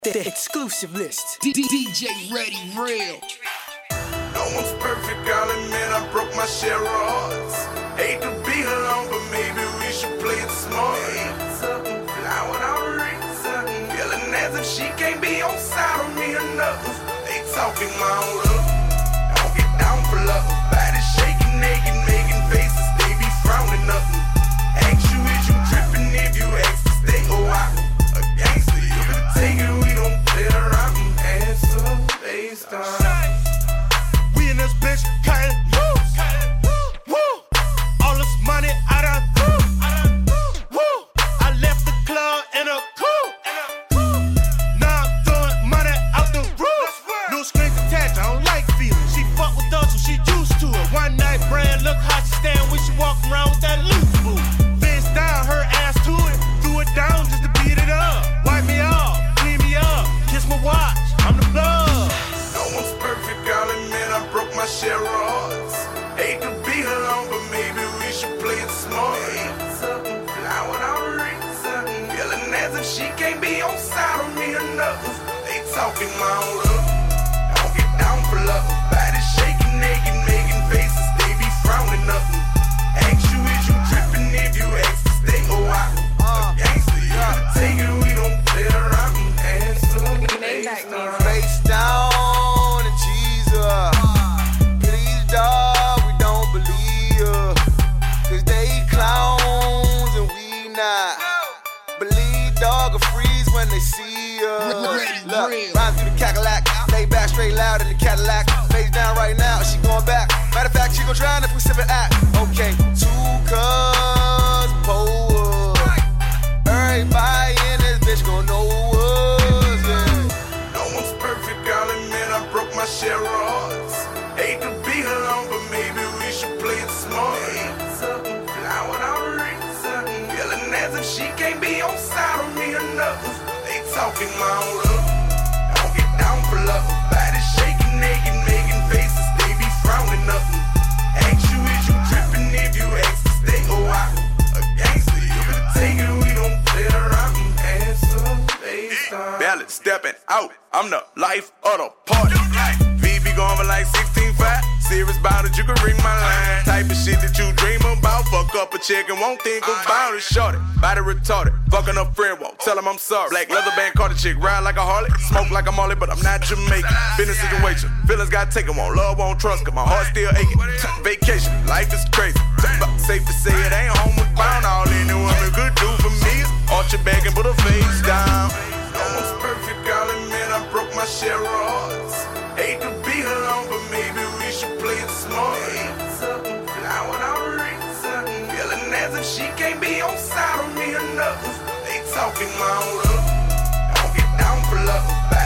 The exclusive list. DJ Ready Real. No one's perfect, I'll admit I broke my share of hearts. Hate to be alone, but maybe we should play it smart. Something fly without reason. Feeling as if she can't be on side of me enough. They talking my own love. Don't get down for love. Body shaking, naked, making faces. They be frowning nothing. Ask you, is you tripping if you ask to stay a while? A gangster, you better take it, we don't play around. Answer based on. We in this bitch cutting loose. Woo! All this money I done threw. Woo! I left the club in a coupe. Now I'm throwing money out the roof. No strings attached, I don't like feeling. She fuck with us, so she used to it. One night brand, look how she stand when she walk around with that loose boot. Face down, her ass to it. Threw it down just to beat it up. Wipe me off, clean me up, kiss my watch. I'm the blood. No one's perfect, I'll admit I broke my share of hearts. Hate to be alone, but maybe we should play it smart. Something fly without reason. Feeling as if she can't be on side of me enough. They talking my own love. Don't get down for love. Body shaking, naked, making faces. They be frowning nothing. Ask you, is you tripping if you ask to stay a while? A gangster, you better take it, we don't play around. Answer based on. Face down and Jesus. Please, dog, we don't believe ya. Cause they clowns and we not. Believe dog will freeze when they see ya. Look, ride through the Cadillac. Lay back straight loud in the Cadillac. Face down right now, she going back. Matter of fact, she gon' drown if we sip it at. Okay, 2 cups, pour up. Everybody in this bitch gon' know us, yeah. No one's perfect, I'll admit I broke my share of hearts. Hate to be alone, but maybe we should play it smart. Something fly without reason. Feeling as if she can't be on side of me enough. They talking my own love. Don't get down for love. Body shaking, naked, making faces. They be frowning nothing. Ask you, is you tripping if you ask to stay a while? A gangster, you better take it, we don't play around. Answer based on. Ballot stepping out, I'm the life of the party. VB going for like 16.5. Serious about it, you can ring my line. Type of shit that you dream about. Fuck up a chick and won't think about it. Shorty, body retarded, fucking up friend won't tell him I'm sorry. Black leather band caught a chick, ride like a Harley. Smoke like a Molly, but I'm not Jamaican. Business situation, feelings got taken, won't love, won't trust, cause my heart still aching. Vacation, life is crazy. Safe to say it ain't homeward bound. All any woman could do for me is arch your back and put her face down. No one's perfect, I'll admit I broke my share of hearts. Hate to be alone, but maybe we should play it smart. Something fly without reason. Feeling as if she can't be on side of me enough. They talking my own love. Don't get down for love.